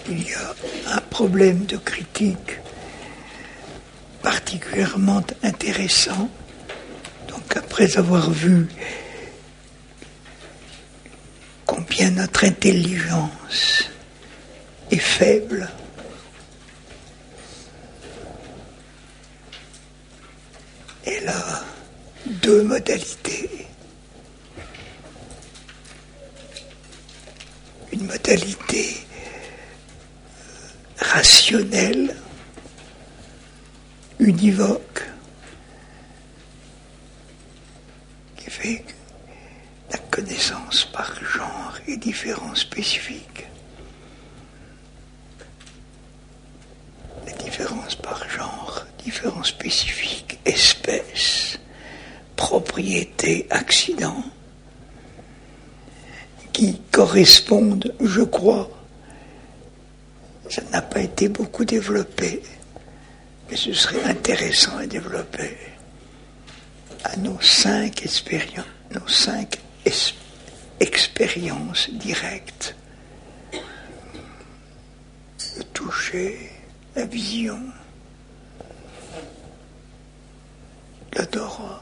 il y a un problème de critique particulièrement intéressant. Donc après avoir vu combien notre intelligence est faible, elle a deux modalités. Une modalité rationnelle, univoque, qui fait que la connaissance par genre et différence spécifique. La différence par genre, différence spécifique, espèce, propriété, accident, qui correspondent, je crois, ça n'a pas été beaucoup développé, mais ce serait intéressant à développer, à nos cinq expériences directes. Le toucher, la vision, l'odorat,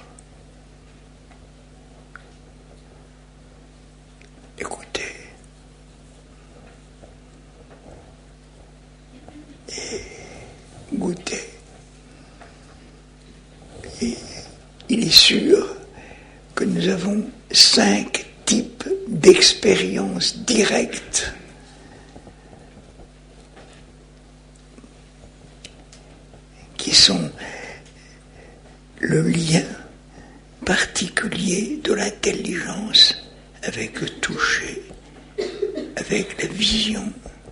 écouter et goûter. Et il est sûr que nous avons 5 types d'expériences directes qui sont le lien particulier de l'intelligence avec le toucher, avec la vision,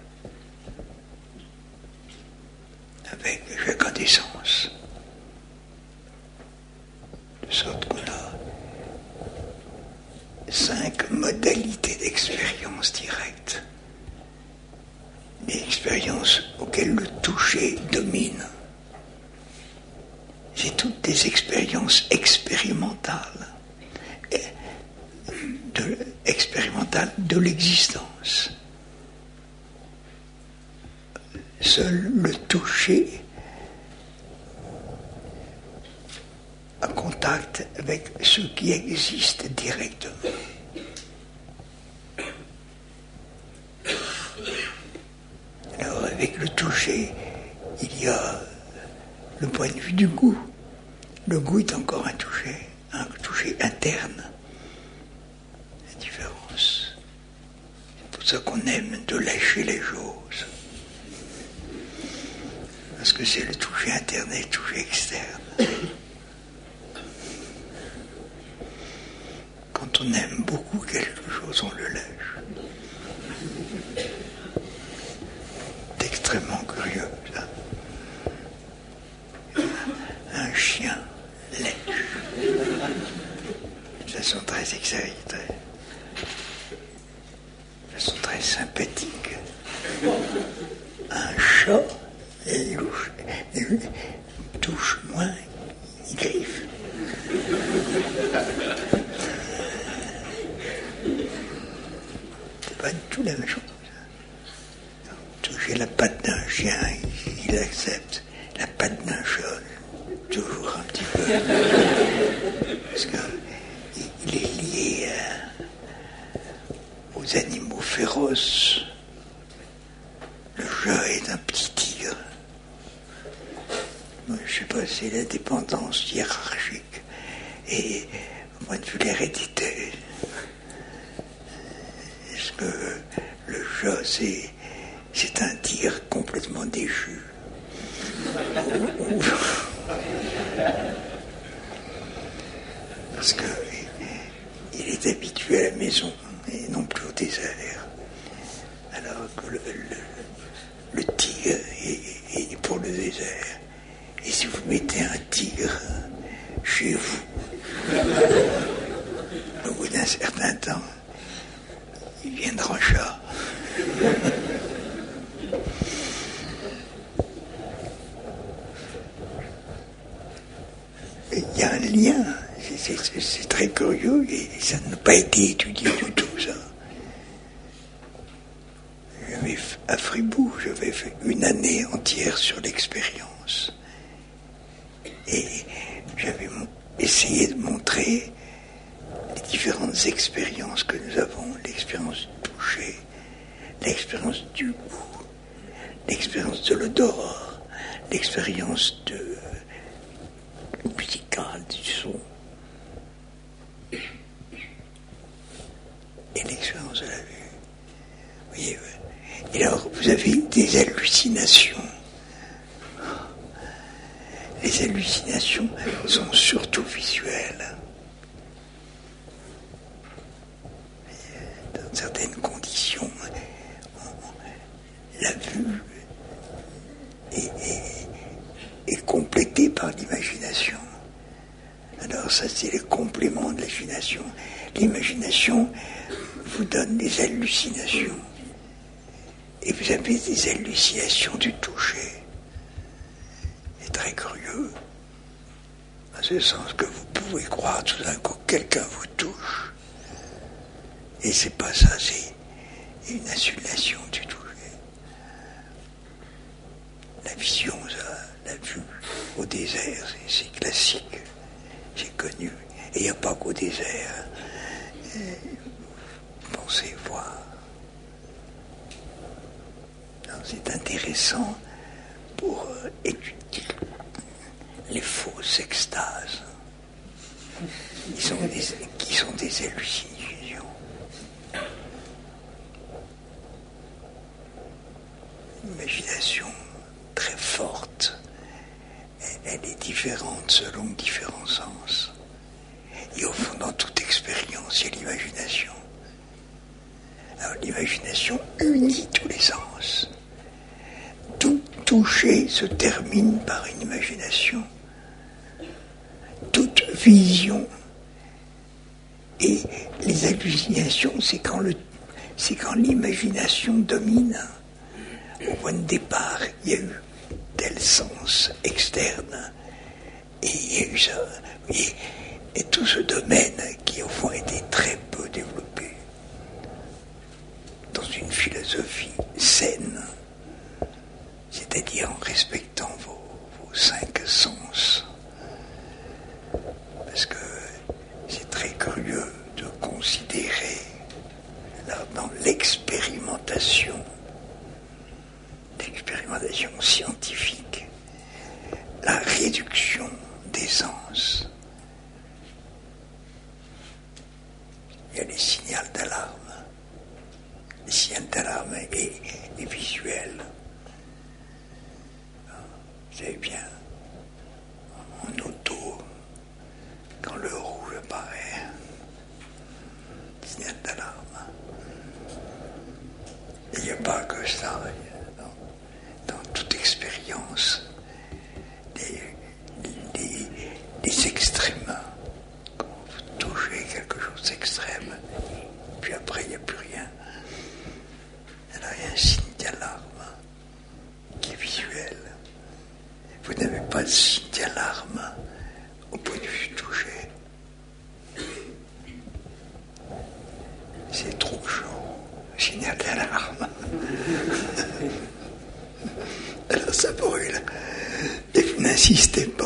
avec chacun des sens. De sorte qu'on a 5 modalités d'expérience directe. Des expériences auxquelles le toucher domine. C'est toutes des expériences expérimentales de l'existence. Seul le toucher a contact avec ce qui existe directement. Alors avec le toucher, il y a le point de vue du goût. Le goût est encore un toucher interne. La différence. C'est pour ça qu'on aime de lâcher les choses. Parce que c'est le toucher interne et le toucher externe. Quand on aime beaucoup quelque chose, on le lâche. C'est extrêmement curieux, ça. Un chien lèche. De façon très exagérée, de façon très sympathique. Un chat touche moins, il griffe. C'est pas du tout la même chose. Toucher la patte d'un chien, il accepte. La patte d'un chat, toujours un petit peu. Parce qu'il est lié aux animaux féroces. Le chat est un petit tigre. Moi, je ne sais pas, c'est la dépendance hiérarchique et au point de vue l'hérédité. Est-ce que le chat, c'est un tigre complètement déchu? Parce qu'il est habitué à la maison et non plus au désert. Alors que le tigre est pour le désert. Et si vous mettez un tigre chez vous, au bout d'un certain temps, il viendra chat. Il y a un lien, c'est très curieux et ça n'a pas été étudié du tout, ça. à Fribourg, j'avais fait une année entière sur l'expérience. Et j'avais essayé de montrer les différentes expériences que nous avons, l'expérience du toucher, l'expérience du goût, l'expérience de l'odorat, l'expérience musicale du son, et l'expérience de la vue. Vous voyez, et alors vous avez des hallucinations. Les hallucinations sont surtout visuelles. Dans certaines conditions, la vue est complétée par l'imagination. Alors ça, c'est le complément de l'imagination. L'imagination vous donne des hallucinations. Et vous avez des hallucinations du toucher. C'est très curieux. En ce sens que vous pouvez croire tout d'un coup que quelqu'un vous touche. Et c'est pas ça, c'est une hallucination du toucher. La vision, ça, la vue au désert, c'est classique. C'est connu. Et il n'y a pas qu'au désert. Pensez voir. C'est intéressant pour étudier les fausses extases qui sont des hallucinations. L'imagination très forte, elle est différente selon différents sens. Et au fond, dans toute expérience, il y a l'imagination. Alors l'imagination unit tous les sens. Tout toucher se termine par une imagination. Toute vision. Et les hallucinations, c'est quand l'imagination domine. Au point de départ, il y a eu tel sens externe. Et il y a eu ça. Et tout ce domaine qui, au fond, était très peu développé dans une philosophie saine, c'est-à-dire en respectant vos 5 sens. Parce que c'est très curieux de considérer, là, dans l'expérimentation scientifique, la réduction des sens. Il y a les signaux d'alarme. Les signaux d'alarme est visuel. Vous savez bien, en auto, quand le rouge apparaît, signal d'alarme. Il n'y a pas que ça. Dans toute expérience, les extrêmes. Quand vous touchez quelque chose d'extrême, puis après il n'y a plus rien. Alors il y a un signe d'alarme qui est visuel. Vous n'avez pas de signe d'alarme au point de vue touché. C'est trop chaud, signal d'alarme. Alors ça brûle. Et vous n'insistez pas.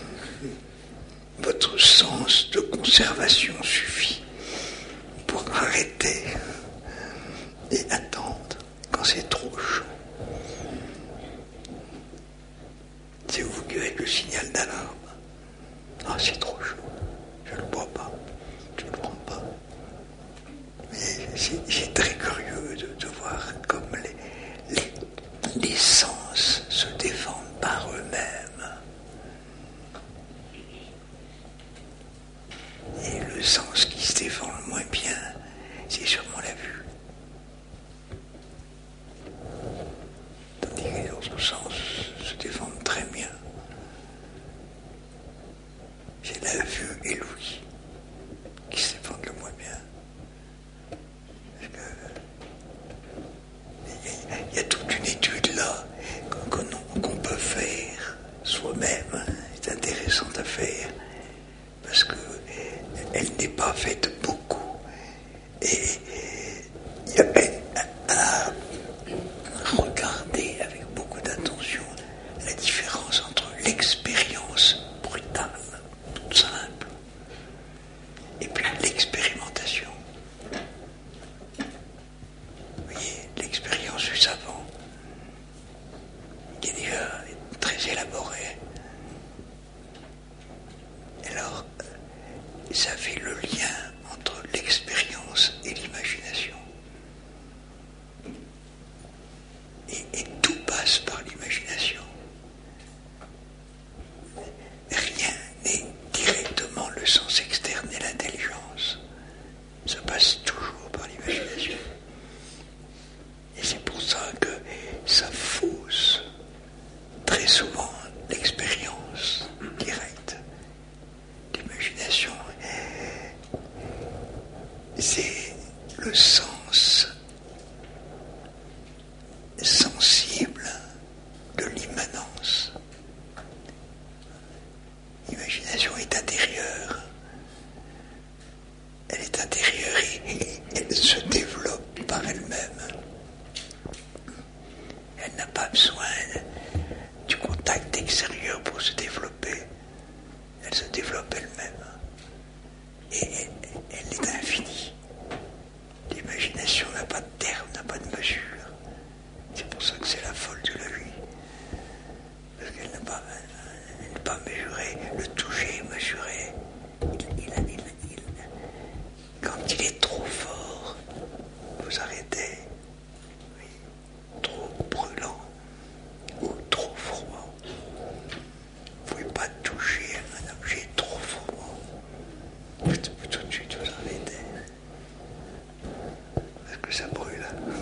Votre sens de conservation suffit pour arrêter et attendre quand c'est trop chaud. C'est vous qui êtes le signal d'alarme. Ah, c'est trop chaud. Je ne le bois pas. Je ne le prends pas. Mais c'est très curieux de voir comme les sens se défendent par eux-mêmes. Et le sens qui se défend le moins bien, c'est sûrement la vue. Tandis que les autres sens se défendent très bien. C'est la vue et l'ouïe qui se défendent le moins bien. Parce que il y a toute une étude là qu'on peut faire soi-même. C'est intéressant à faire parce que elle n'est pas faite beaucoup. Et il y avait à ça fait le lien entre l'expérience et l'imagination. Et tout passe par l'imagination. Rien n'est directement le sens externe et l'intelligence. Ça passe toujours par l'imagination. Et c'est pour ça que ça fausse très souvent l'expérience directe. L'imagination, c'est le sens sensible de l'immanence. L'imagination est intérieure. Elle est intérieure et elle se développe par elle-même. Elle n'a pas besoin du contact extérieur pour se développer. Elle se développe elle-même. Et elle est infinie. L'imagination n'a pas de terme, n'a pas de mesure. C'est pour ça que c'est la folle de la vie. Parce qu'elle n'est pas mesurée. Le toucher est mesuré. Quand il est trop fort, vous arrêtez. Oui. Trop brûlant ou trop froid. Vous ne pouvez pas toucher un objet trop froid. Tout de suite vous arrêtez. Parce que ça brûle.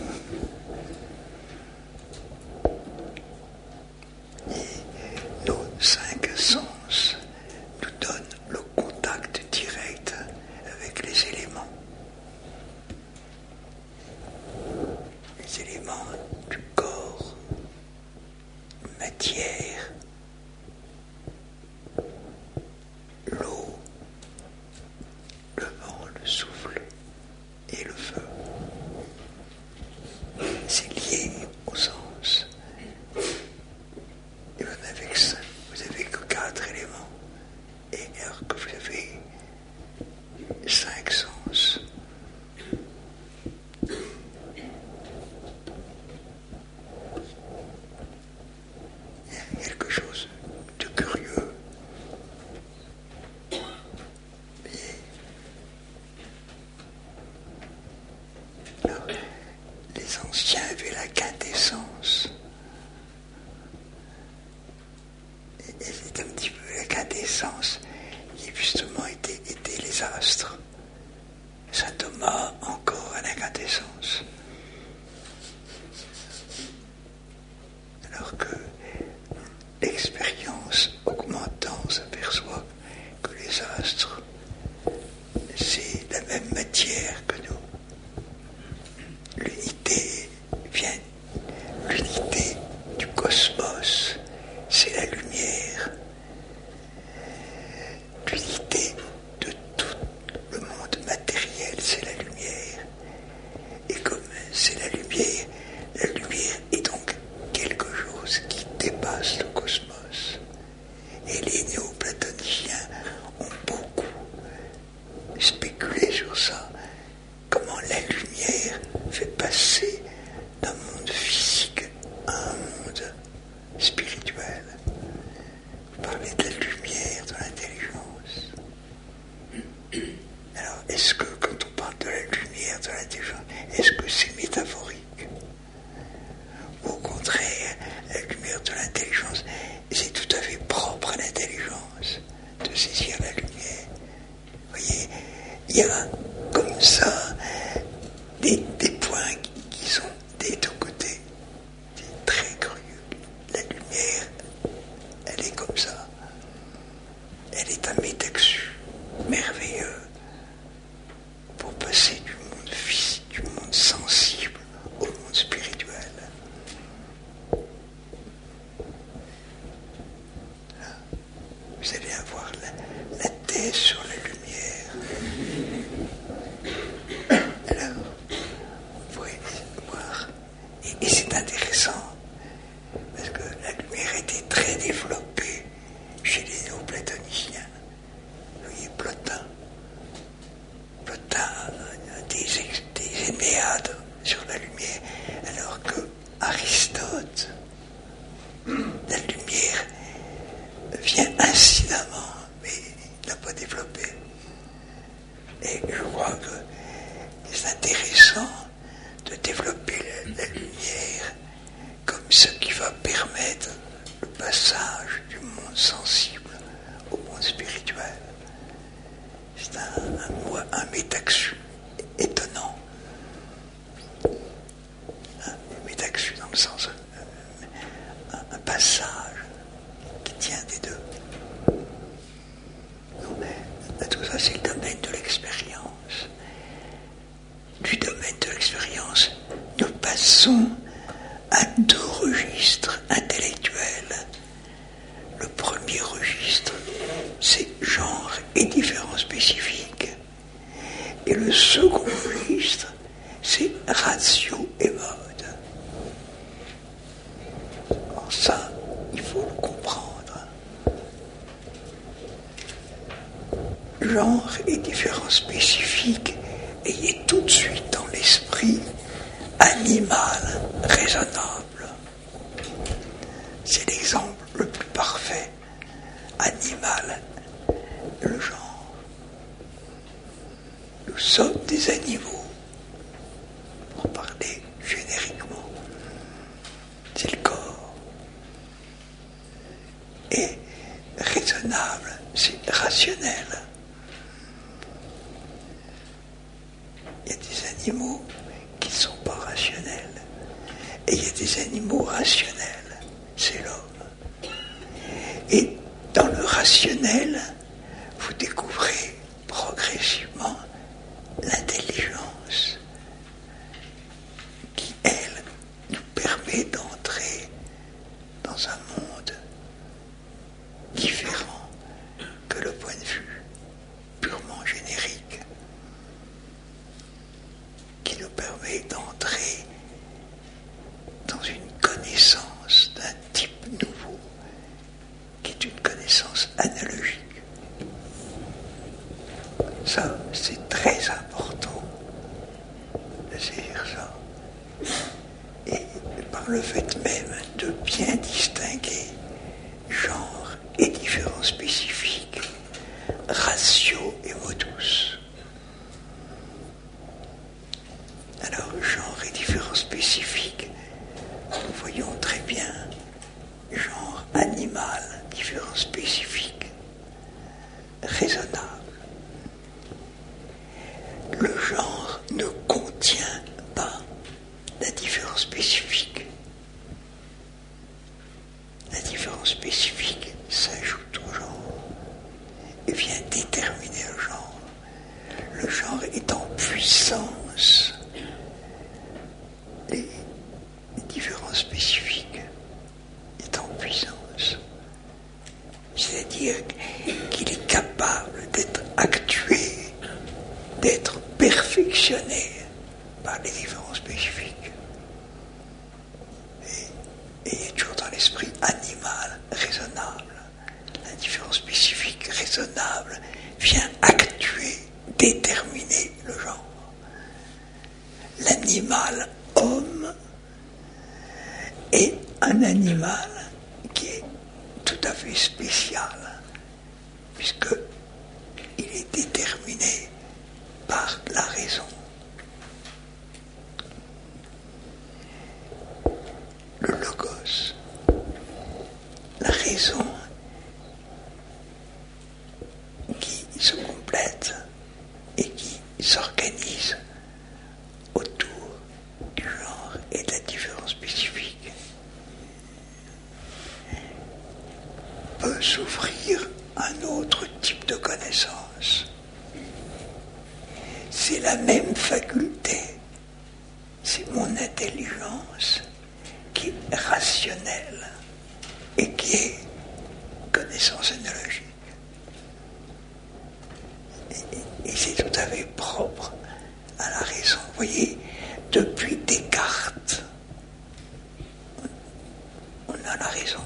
Et nos 5 sens nous donnent le contact direct avec les éléments. Les éléments du corps, matière, l'eau, le vent, le souffle et le feu. C'est lié au sens. Et vous avez que 4 éléments. Et alors que vous avez 5 sens. Il y a quelque chose de curieux. Alors, les anciens avaient la quintessence. Et c'est un petit peu la quintessence qui justement était les astres. Saint Thomas encore à la quintessence. Alors que l'expérience augmentant s'aperçoit que les astres, c'est la même matière que nous. L'unité du cosmos, c'est la lumière. L'unité de tout le monde matériel, c'est la lumière. Et comme c'est la lumière est donc quelque chose qui dépasse le cosmos. Et les néoplatoniciens ont beaucoup spéculé sur ça. Comment la lumière fait passer d'un monde physique à un monde spirituel. Vous parlez de la lumière, de l'intelligence. Alors, est-ce que quand on parle de la lumière, de l'intelligence, est-ce que c'est métaphorique? Ou au contraire, la lumière de l'intelligence, c'est tout à fait propre à l'intelligence de saisir la lumière. Vous voyez, il y a comme ça des points qui sont des deux côtés. C'est très curieux. La lumière, elle est comme ça. Elle est un métaxu merveilleux pour passer du monde physique, du monde sensible au monde spirituel. Là, vous allez avoir la thèse sur la lumière. Et je crois que c'est intéressant de développer la lumière comme ce qui va permettre le passage du monde sensible au monde spirituel. C'est un métaxu étonnant. Un métaxu dans le sens un passage qui tient des deux. Non, mais tout ça, c'est le domaine de l'expérience. Du domaine de l'expérience, nous passons à deux registres intellectuels. Le premier registre, c'est genre et différents spécifiques. Et le second registre, c'est ratio et mode. Alors ça, il faut le comprendre. Genre et différents spécifiques, ayez tout de suite dans l'esprit animal raisonnable. C'est l'exemple le plus parfait. Animal, le genre. Nous sommes des animaux, pour parler génériquement. C'est le corps. Et raisonnable, c'est rationnel. Il y a des animaux qui ne sont pas rationnels. Et il y a des animaux rationnels. C'est l'homme. Et dans le rationnel, vous découvrez progressivement l'intelligence qui, elle, nous permet d'entrer dans un monde différent que le point de vue purement générique, qui nous permet d'entrer dans une connaissance d'un type nouveau, qui est une connaissance analogique. Ça, c'est très important de saisir ça. Et par le fait même de bien distinguer genre et différents spécifiques, ratio et modus. Alors, genre et différents spécifiques, nous voyons très bien genre animal, différents spécifiques, raisonnable. Le genre ne contient pas la différence spécifique. La différence spécifique s'ajoute au genre et vient déterminer le genre. Le genre est en puissance. Les différences spécifiques est en puissance. C'est-à-dire qu'il est capable d'être actué, d'être perfectionné par les différences spécifiques. Et toujours dans l'esprit animal, raisonnable. La différence spécifique raisonnable vient actuer, déterminer le genre. L'animal homme est un animal qui est tout à fait spécial, puisque il est déterminé par la raison. Le logos, la raison qui se complète et qui s'organise autour du genre et de la différence spécifique, peut s'ouvrir un autre type de connaissance. C'est la même faculté, c'est mon intelligence qui est rationnelle et qui est connaissance analogique. Et c'est tout à fait propre à la raison. Vous voyez, depuis Descartes, on a la raison.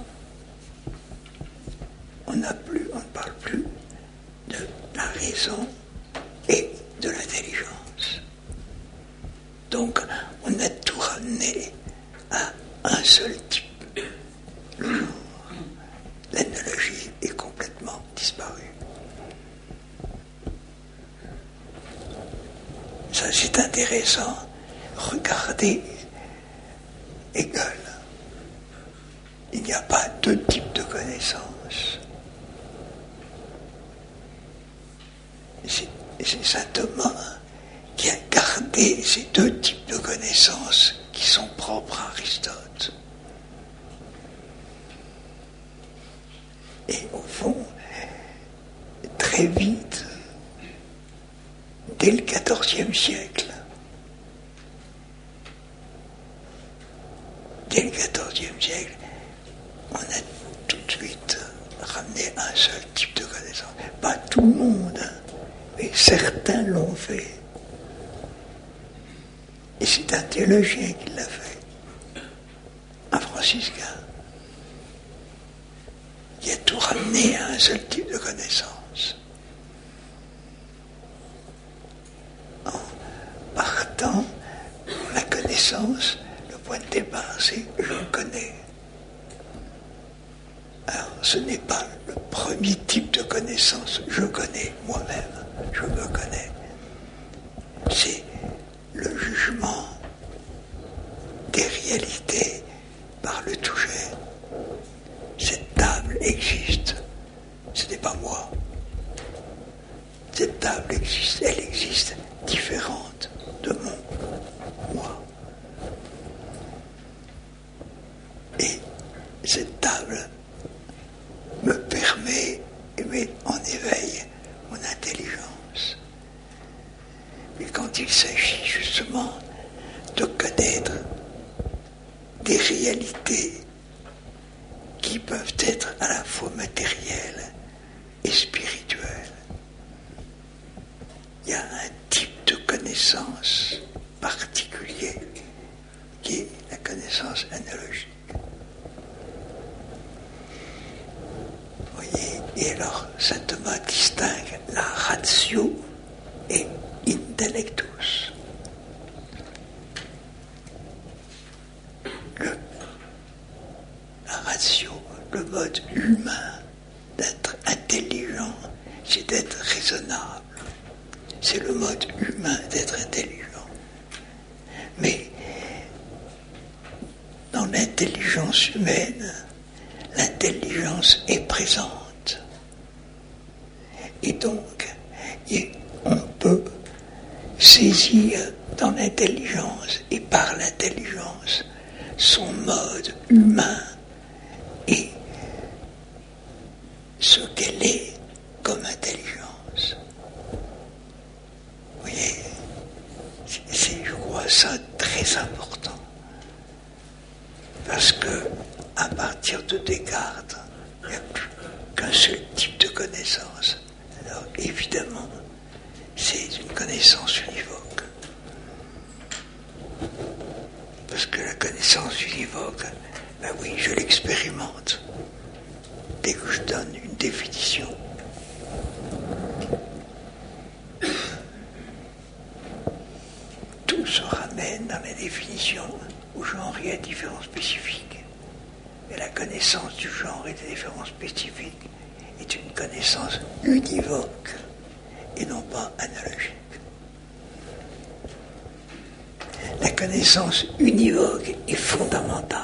On ne parle plus de la raison et de l'intelligence. Donc, on a tout ramené à un seul type. Le genre. L'analogie est complètement disparue. ça c'est intéressant, regardez Hegel. Il n'y a pas deux types de connaissances. C'est saint Thomas qui a gardé ces deux types de connaissances qui sont propres à Aristote. Et au fond, très vite, dès le XIVe siècle, on a tout de suite ramené un seul type de connaissance. Pas tout le monde, mais certains l'ont fait. Et c'est un théologien qui l'a fait, un franciscain, qui a tout ramené à un seul type de connaissance. En partant, la connaissance, le point de départ, c'est « je connais ». Alors, ce n'est pas le premier type de connaissance, je connais moi-même, je me connais. C'est le jugement des réalités par le toucher. Cette table existe, ce n'est pas moi. Cette table existe, elle existe différente de mon moi. Et cette table me permet et met en éveil mon intelligence. Mais quand il s'agit justement de connaître des réalités qui peuvent être à la fois matérielles et spirituelles, il y a un type de connaissance particulier qui est la connaissance analogique. Voyez, et alors saint Thomas distingue la ratio et intellectus. La ratio, le mode humain d'être intelligent, c'est d'être raisonnable. C'est le mode humain d'être intelligent. Mais dans l'intelligence humaine, l'intelligence est présente. Et donc, on peut saisir dans l'intelligence et par l'intelligence son mode humain et ce qu'elle est comme intelligence. Vous voyez, c'est, je crois, ça très important. Parce que, à partir de Descartes, il n'y a plus qu'un seul type de connaissance. Alors, évidemment, c'est une connaissance univoque. Parce que la connaissance univoque, ben oui, je l'expérimente. Dès que je donne une définition. Tout se ramène dans la définition au genre et à différents spécifiques. Et la connaissance du genre et des différences spécifiques est une connaissance univoque et non pas analogique. La connaissance univoque est fondamentale.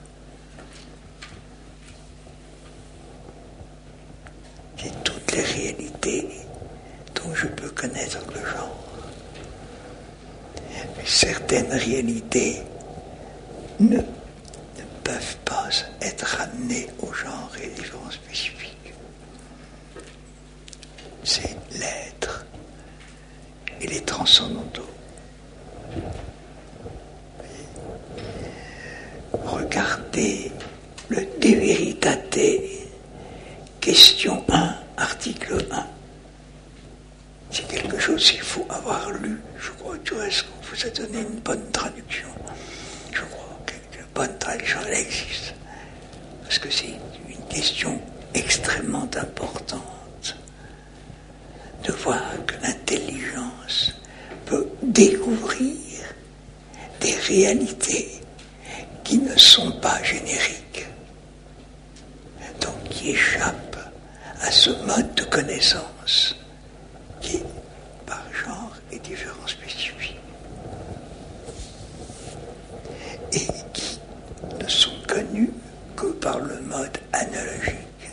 C'est toutes les réalités dont je peux connaître le genre. Mais certaines réalités ne peuvent pas être ramenées au genre et aux différences spécifiques. C'est l'être et les transcendantaux. Regardez le De Veritate, question 1, article 1. C'est quelque chose qu'il faut avoir lu. Je crois que est-ce qu'on vous a donné une bonne traduction. Je crois que la bonne traduction, elle existe. Parce que c'est une question extrêmement importante de voir que l'intelligence peut découvrir des réalités qui ne sont pas génériques, donc qui échappent à ce mode de connaissance qui est par genre et différents spécifiques, et qui ne sont connus que par le mode analogique,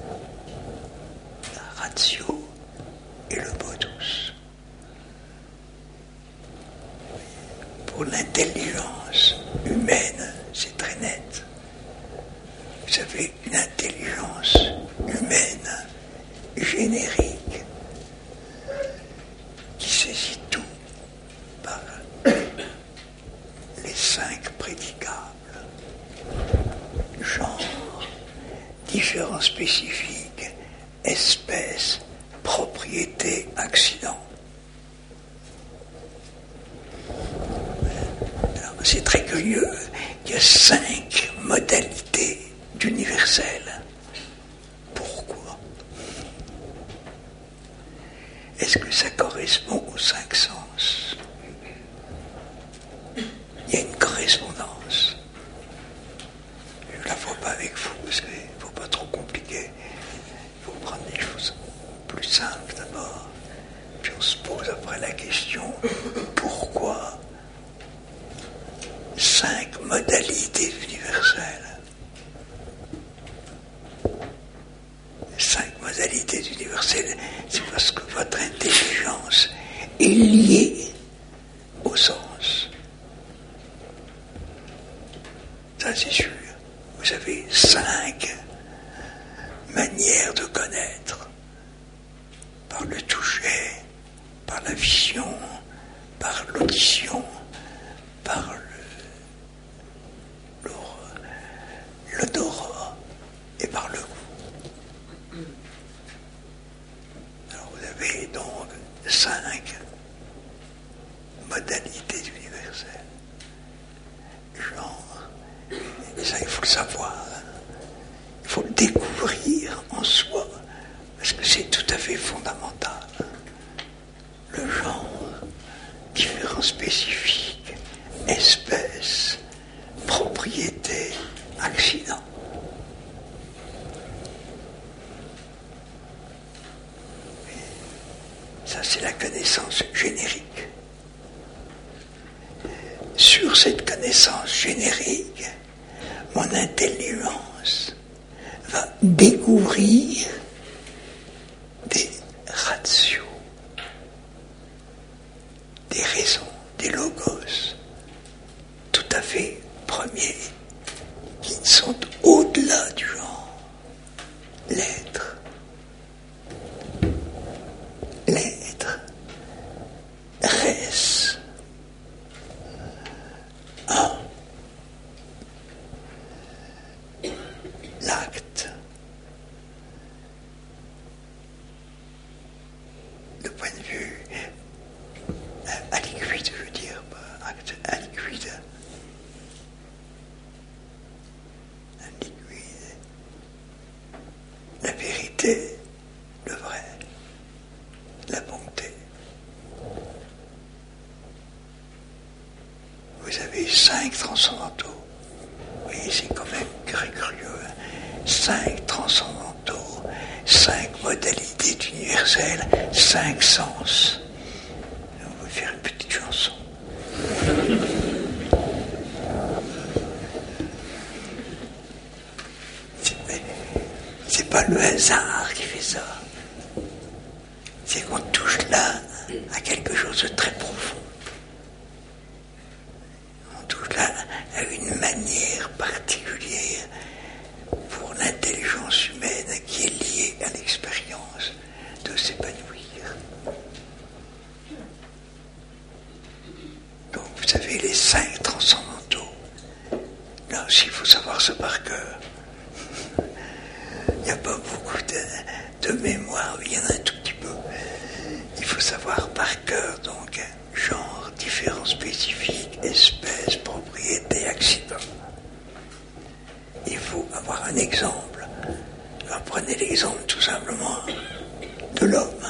la ratio et le modus. Pour l'intelligence humaine, c'est très net. Vous avez une intelligence humaine générique qui saisit tout par les 5 prédicables: genre, différents spécifiques, espèce, propriété, accident. Alors, c'est très curieux, il y a 5 modalités d'universel. Pourquoi? Est-ce que ça correspond aux 5 sens? Il y a une correspondance. Je ne la vois pas avec vous parce qu'il ne faut pas trop compliquer. Il faut prendre des choses plus simples d'abord. Puis on se pose après la question: pourquoi 5 modalités universelles? 5 modalités universelles, c'est parce que votre intelligence est liée au sens. Ça, c'est sûr. Vous avez 5 manières de connaître: par le toucher, par la vision, par l'audition, par l'odorat et par le goût. Alors vous avez donc 5 modalités universelles. Genre, et ça il faut le savoir, il faut le découvrir en soi, parce que c'est tout à fait fondamental. Le genre, différents spécifiques, espèces, propriétés, accidents. Ça, c'est la connaissance générique. Sur cette connaissance générique, mon intelligence va découvrir des ratios, des raisons, des logos tout à fait premiers, qui sont au-delà du genre. L'être. L'être. Res. Un. L'acte. De point de vue aliquide, je veux dire, pas acte, aliquide. La vérité, le vrai, la bonté. Vous avez 5 transcendantaux. Oui, c'est quand même très curieux. 5 transcendantaux, 5 modalités d'universel, 5 sens. On va faire une petite chanson. C'est pas le hasard qui fait ça. C'est qu'on touche là à quelque chose de très profond. On touche là à une manière particulière pour l'intelligence humaine qui est liée à l'expérience de s'épanouir. Donc vous avez les 5 transcendantaux. Là aussi, il faut savoir ça par cœur. Il n'y a pas beaucoup de mémoire, il y en a un tout petit peu. Il faut savoir par cœur, donc, genre, différents spécifiques, espèces, propriétés, accidents. Il faut avoir un exemple. Alors, prenez l'exemple tout simplement de l'homme.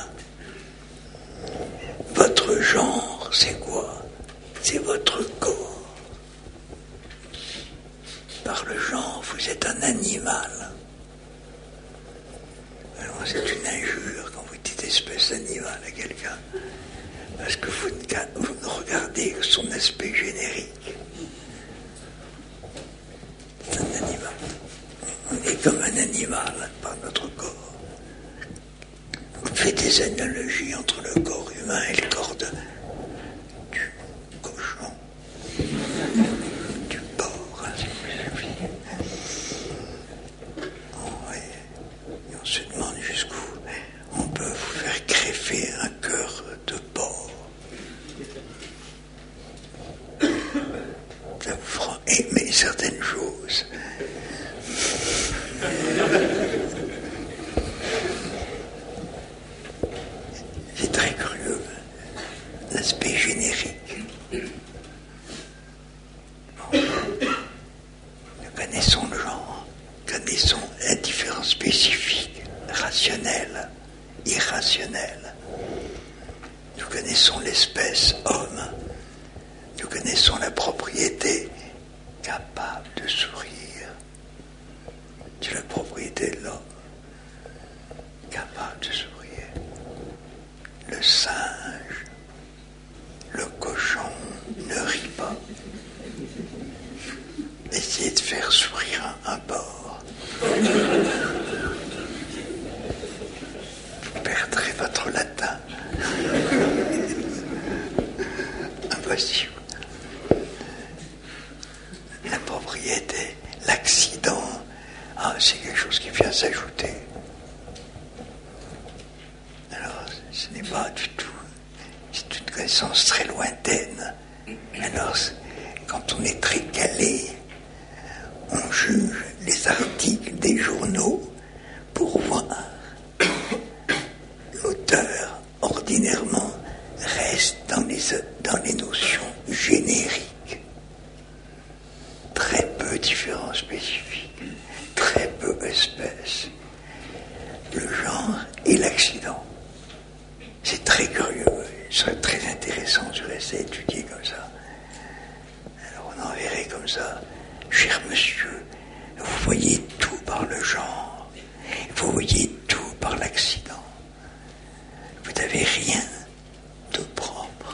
Votre genre, c'est quoi? C'est votre corps. Par le genre, vous êtes un animal. Alors c'est une injure quand vous dites espèce d'animal à quelqu'un. Parce que vous ne regardez que son aspect générique. C'est un animal. On est comme un animal par notre corps. On fait des analogies entre le corps humain et le corps du cochon, du porc, si vous voulez. Et on se demande jusqu'où on peut vous faire greffer un cœur de porc. Ça vous fera aimer certaines choses. C'est très curieux, l'aspect générique. Bon. Nous connaissons le genre, connaissons la différence spécifique, rationnelle, irrationnelle. Nous connaissons l'espèce homme. Nous connaissons la propriété capable de sourire. C'est la propriété de l'homme, capable de sourire. Le singe, le cochon ne rit pas. Essayez de faire sourire un porc. Vous perdrez votre latin. Impossible. La propriété, l'accident, c'est quelque chose qui vient s'ajouter. Alors, ce n'est pas du tout, c'est une connaissance très lointaine. Alors, quand on est très calé, on juge les articles des journaux pour voir. L'auteur, ordinairement, reste dans les notions génériques. Très peu différents spécifiques, très peu espèces. Le genre et l'accident. C'est très curieux, il serait très intéressant de rester étudié comme ça. Alors on en verrait comme ça, cher monsieur, vous voyez tout par le genre, vous voyez tout par l'accident. Vous n'avez rien de propre.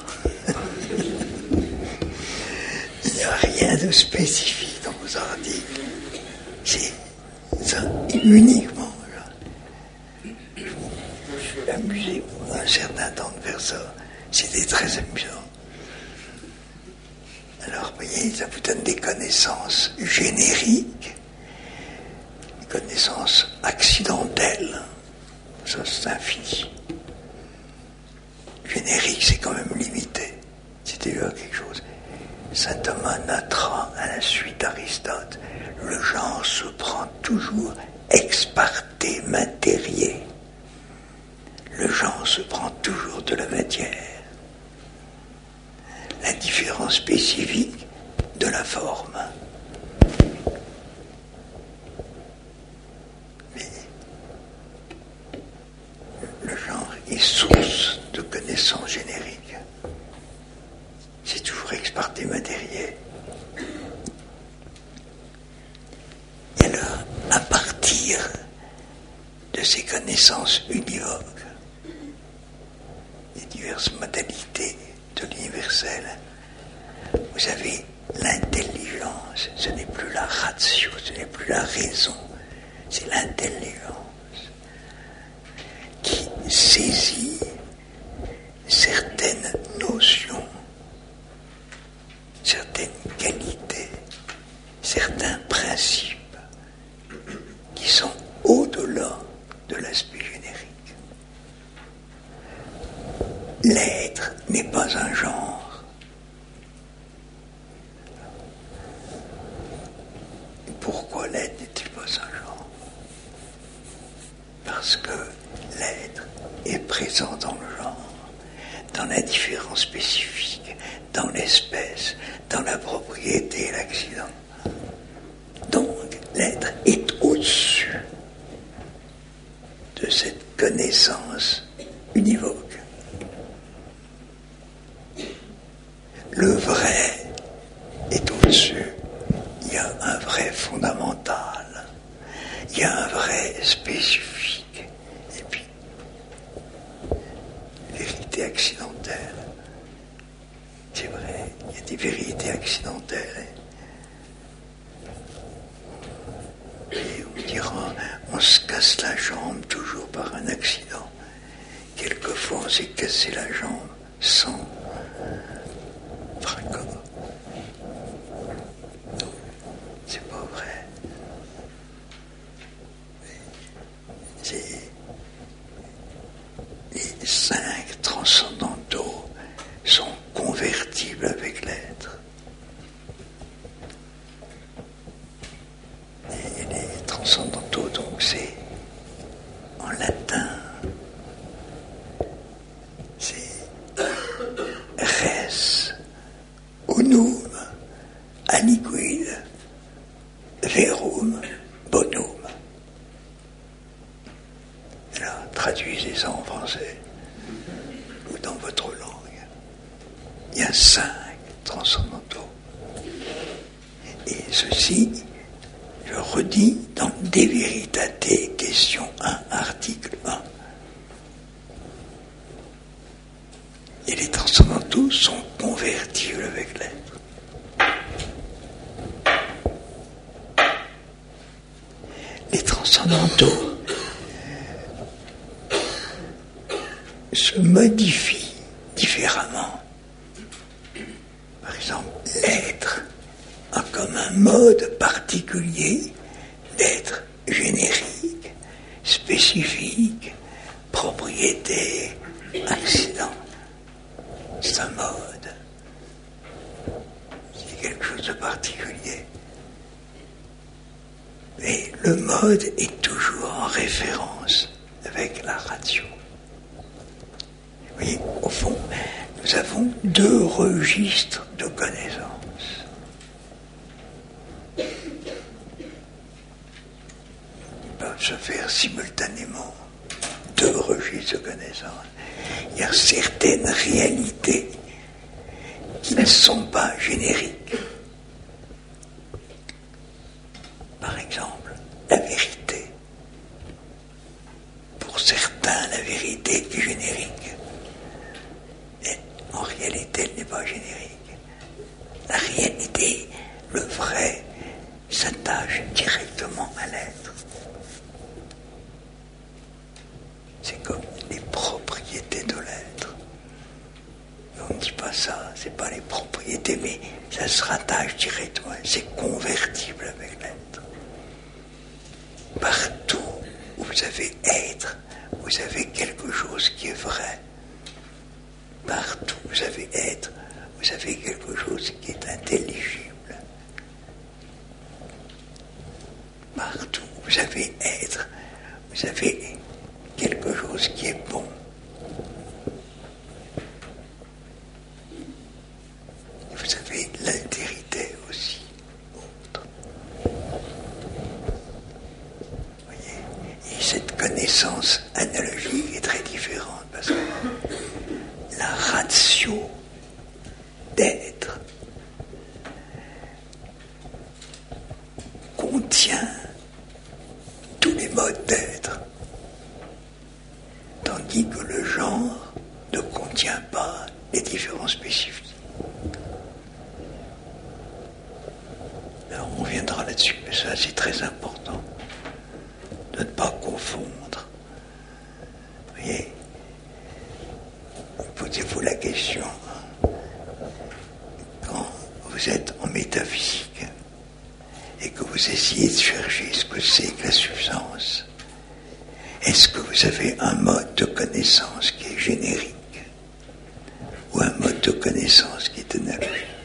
Il n'y a rien de spécifique dans vos articles. C'est ça, uniquement. Je suis amusé pendant un certain temps de faire ça. C'était très amusant. Alors, vous voyez, ça vous donne des connaissances génériques, des connaissances accidentelles. Ça, c'est infini. Générique, c'est quand même limité. C'était déjà quelque chose. Saint Thomas notera à la suite d'Aristote, le genre se prend toujours ex parte materie. Le genre se prend toujours de la matière. La différence spécifique de la forme. Mais le genre est source de connaissances génériques. C'est toujours ex parte materie. Et alors, à partir de ces connaissances univoques, des diverses modalités de l'universel, vous avez l'intelligence. Ce n'est plus la ratio, ce n'est plus la raison, c'est l'intelligence qui saisit certaines notions, certaines qualités, certains principes qui sont au-delà de l'aspect générique. L'être n'est pas un genre. Pourquoi l'être n'est-il pas un genre? Parce que l'être est présent dans le genre, dans la différence spécifique, dans l'espèce, dans la propriété et l'accident. Donc, l'être est au-dessus de cette connaissance univoque. Le vrai est au-dessus. Il y a un vrai fondamental. Il y a un vrai spécifique. Et puis, vérité accidentelle. y a des vérités accidentelles. Et on dira, on se casse la jambe toujours par un accident. Quelquefois, on s'est cassé la jambe sans fracas. Non, c'est pas vrai. Les 5 transcendantaux sont convertibles avec l'être. Et les transcendantaux, donc, c'est en latin, c'est res, unum, aliquid, verum, bonum. Alors, traduisez ça en français ou dans votre langue. Il y a 5 transcendantaux. Et ceci, je redis, dans De Veritate, question 1, article 1. Et les transcendantaux sont convertibles avec l'être. Les transcendantaux se modifient différemment. Par exemple, l'être a comme un mode particulier d'être générique, spécifique, propriété, accident. C'est un mode. C'est quelque chose de particulier. Mais le mode est toujours en référence avec la ratio. Oui, au fond, nous avons 2 registres de connaissances. Ils peuvent se faire simultanément 2 registres de connaissances. Il y a certaines réalités qui ne sont pas génériques. Par exemple, la vérité. Pour certains, la vérité est générique. Mais en réalité, elle n'est pas générique. La réalité, le vrai, s'attache directement à l'être. C'est comme les propriétés de l'être. On ne dit pas ça, c'est pas les propriétés, mais ça se rattache directement, c'est convertible avec l'être. Partout où vous avez être, vous avez quelque chose qui est vrai. Partout où vous avez être, vous avez quelque chose qui est intelligible. Partout où vous avez être, vous avez quelque chose qui est bon. Vous avez l'altérité aussi, autre. Voyez, et cette connaissance analogique est très différente parce que la ratio d'être contient tous les modes d'être, tandis que le genre ne contient pas les différences spécifiques. Alors on reviendra là-dessus, mais ça c'est très important de ne pas confondre. Vous voyez, posez-vous la question, quand vous êtes en métaphysique et que vous essayez de chercher ce que c'est que la substance, est-ce que vous avez un mode de connaissance qui est générique ou un mode de connaissance qui est analogique?